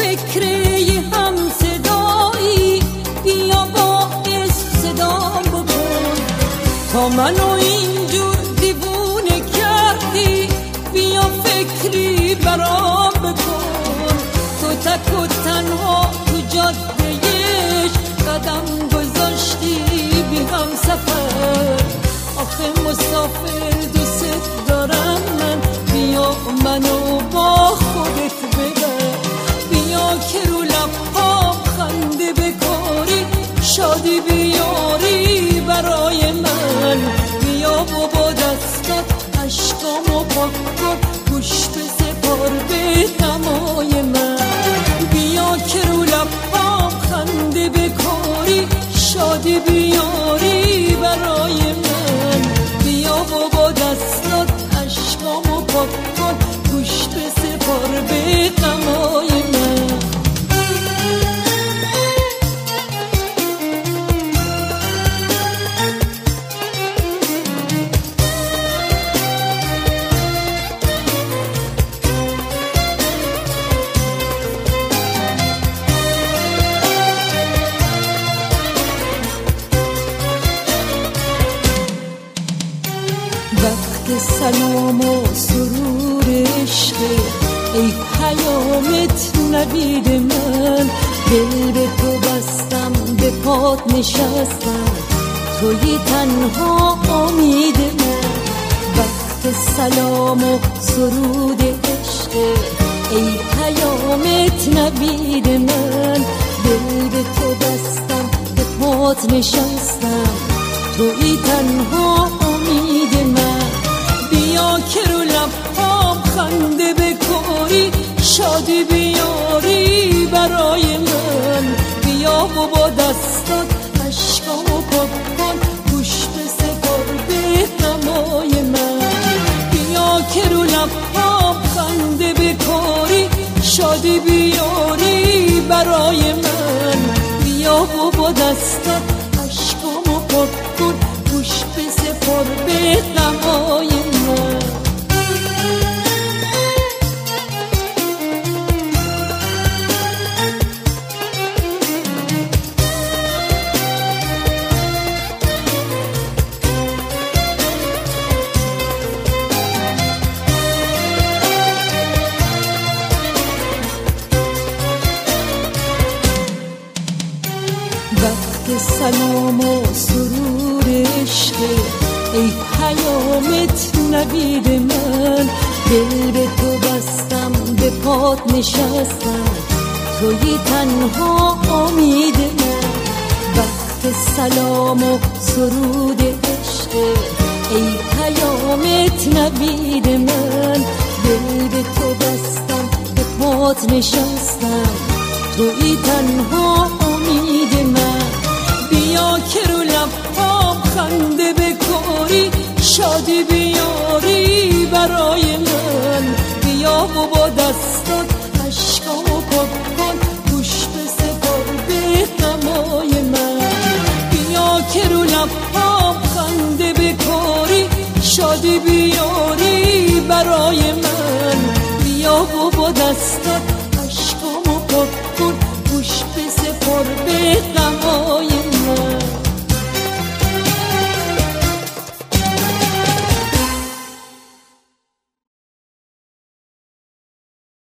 فکر هم صدایی، بیا باعث صدام بکن. تا منو اینجور دیوونه کردی، بیا فکری برام بکن. تو تک و تنها تو جادهش قدم گذاشتی بی هم سفر. آخه مسافر دوست دارم من، بیا منو با خودت ببر. بیا که رو لبام خنده بکاری، شادی بیاری برای من. بیا و با دستات عشقامو پاک کن، گوش بسپار به دمای من. بیا که رو لبام خنده بکاری، شادی بیاری برای من. بیا و با دستات عشقامو پاک کن، گوش بسپار به دمای من. وقت سلام و سرور عشقه، ای پیامت نوید من. دل به تو بستم، به پات نشستم، توی تنها امید من. وقت سلام و سرود عشقه، ای پیامت نوید من. دل به تو بستم، به پات نشستم، توی تنها امید من. بیا که رو لبام خنده بکاری، شادی بیاری برای من. بیا و با دستات عشقامو پاک کن، گوش بسپار به دمای من. بیا که رو لبام خنده بکاری، شادی بیاری برای من. بیا و با دستات عشقامو پاک کن، گوش بسپار به دمای من. وقت سلام و سرور عشقه، ای پیامت نوید من. دل به تو بستم، به پات نشستم، توی تنها امید من. وقت سلام و سرود عشقه، ای پیامت نوید من. دل به تو بستم، به پات نشستم، توی تنها امید من. بیا که رو لبام خنده بکاری، شادی بیاری برای من. بیا و با دستات عشقامو پاک کن، گوش بسپار به دمای من. بیا که رو لبام خنده بکاری، شادی بیاری برای من. بیا و با دستات عشقامو پاک کن، گوش بسپار به دمای